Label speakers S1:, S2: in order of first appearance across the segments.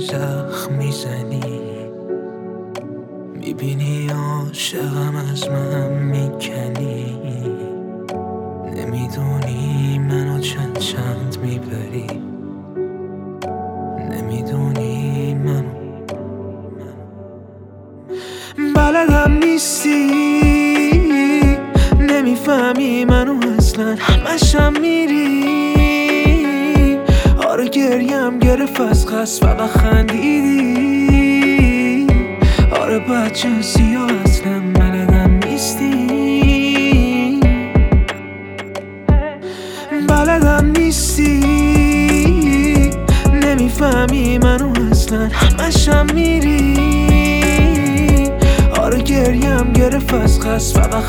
S1: زخم میزنی، میبینی عاشقم از من میکنی، نمیدونی منو چند میبری، نمیدونی منو بلدم نیستی، نمیفهمی منو اصلا، همشم میری. آره گریم گرفت از قصد فقط خندیدی. آره بچه سیاه اصلا بلدم نیستی، بلدم نیستی، نمیفهمی منو اصلا، همشم میری. آره گریم گرفت از قصد فقط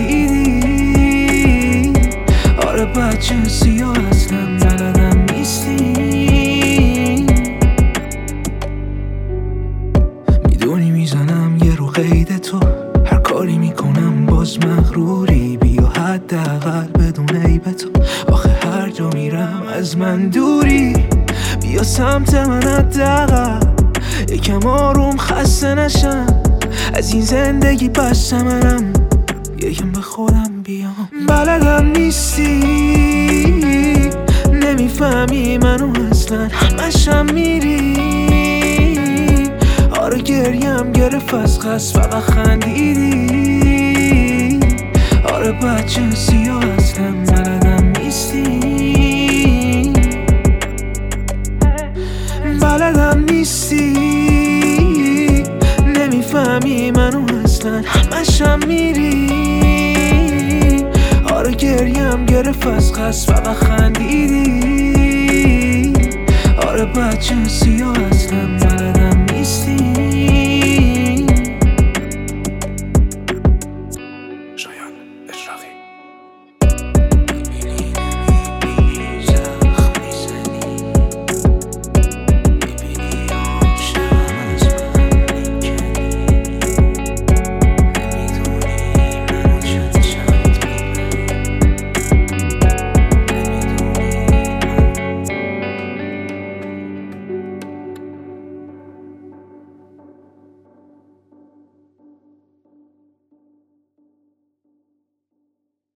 S1: خندیدی. آره بچه سیاه اصلا بلدم نیستی. میدونی میزنم یه رو قید تو، هر کاری میکنم باز مغروری. بیا حداقل بدون عیب تو، آخه هر جا میرم از من دوری. بیا سمت من حداقل یکم آروم خسته نشم از این زندگی، بس منم یکم به خودم بیام. بلدم نیستی، نمیفهمی منو اصلا، همشم میری. آره گریم گرفت از قصد فقط خندیدی. آره بچه سیاه اصلا بلدم نیستی، بلدم نیستی، نمیفهمی منو اصلا، همشم میری. آره گریم گرفت از قصد فقط خندیدی. آره بچه سیاه